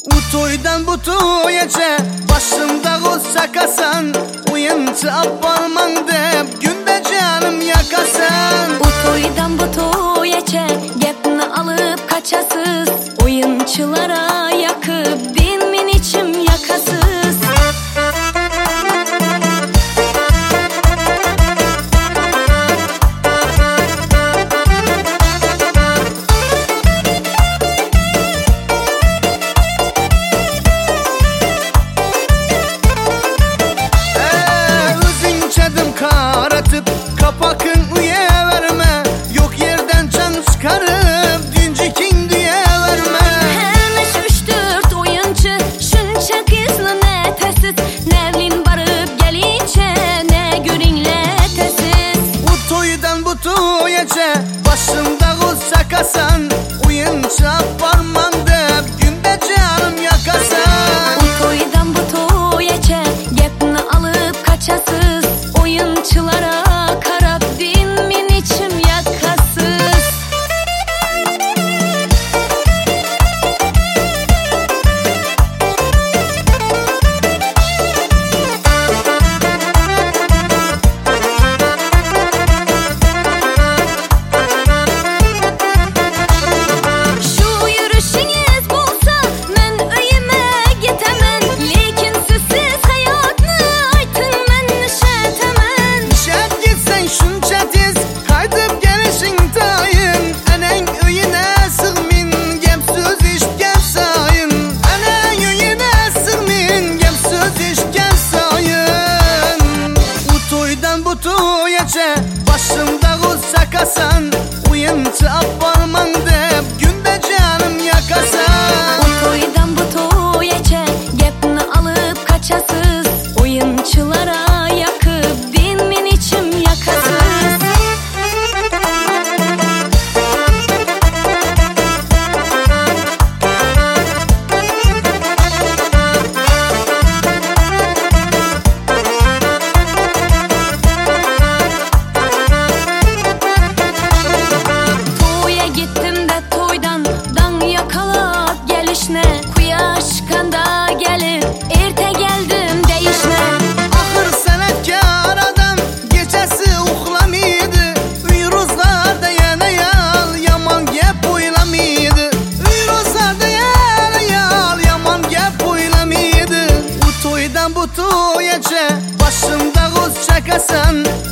U toydan bu toyaca başımda qoz çakasan, oyuncu aparman deb günde canım yakasan. U toydan bu toyaca gepni alıp kaçasız, oyunculara yakıp dinmin içim yakasız. Kapakın uye verme, yok yerden can çıkarıp düncükin diye verme. Hemiş 3-4 oyuncu, şunca kızlı ne tesiz, nevlin barıp gelince ne görünle tesiz. U toydan bu toyaca başımda qoz çakasan, oyuncu aparman deb günde canım yakasan. U toydan bu toyaca gepni alıp kaçasız, oyunculara başımda qoz çakasan, oyuncu aparman deb günde canım yakasan. U toydan bu toyaca gepni alıp kaçasız, oyunculara yakıp dinmin içim yakasız. Kuyaş kanda gelip erte geldim değişme. Ahır sanatkar adam gecesi uxlamaydı, uyruzlarda yanayal yaman gep oylamaydı. Uyruzlarda yanayal yaman gep oylamaydı. U toydan bu toyaca başımda qoz çakasan,